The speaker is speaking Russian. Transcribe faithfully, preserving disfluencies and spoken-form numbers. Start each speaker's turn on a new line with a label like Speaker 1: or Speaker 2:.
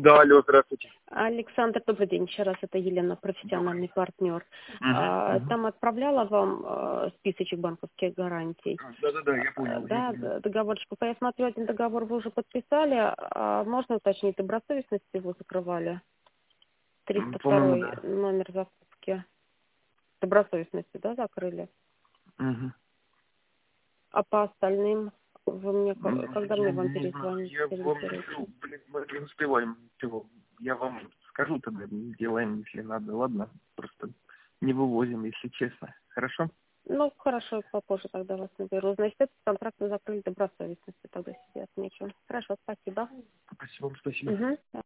Speaker 1: Да, алло, здравствуйте.
Speaker 2: Александр, добрый день. Еще раз, это Елена, профессиональный партнер.
Speaker 1: Мгм,
Speaker 2: А,
Speaker 1: мгм.
Speaker 2: Там отправляла вам э, списочек банковских гарантий.
Speaker 1: Да-да-да, я
Speaker 2: А,
Speaker 1: понял, я
Speaker 2: Да,
Speaker 1: понял.
Speaker 2: д- договорчик. Я смотрю, один договор вы уже подписали. А можно уточнить, добросовестность его закрывали?
Speaker 1: М,
Speaker 2: триста
Speaker 1: По-моему,
Speaker 2: второй
Speaker 1: да.
Speaker 2: номер закупки. Добросовестности, да, закрыли?
Speaker 1: Мгм.
Speaker 2: А по остальным вы мне, ко-
Speaker 1: М,
Speaker 2: когда
Speaker 1: Я
Speaker 2: мне вам
Speaker 1: не знаю,
Speaker 2: перезвонить,
Speaker 1: я вам не
Speaker 2: сориентируйте?
Speaker 1: скажу, блин, мы не успеваем всего. Я вам скажу тогда, сделаем, если надо, ладно? Просто не вывозим, если честно. Хорошо?
Speaker 2: Ну, хорошо, попозже тогда вас наберу. Значит, этот контракт мы закрыли добросовестности, тогда себе отмечу. Хорошо, спасибо.
Speaker 1: Спасибо вам, спасибо.
Speaker 2: Угу.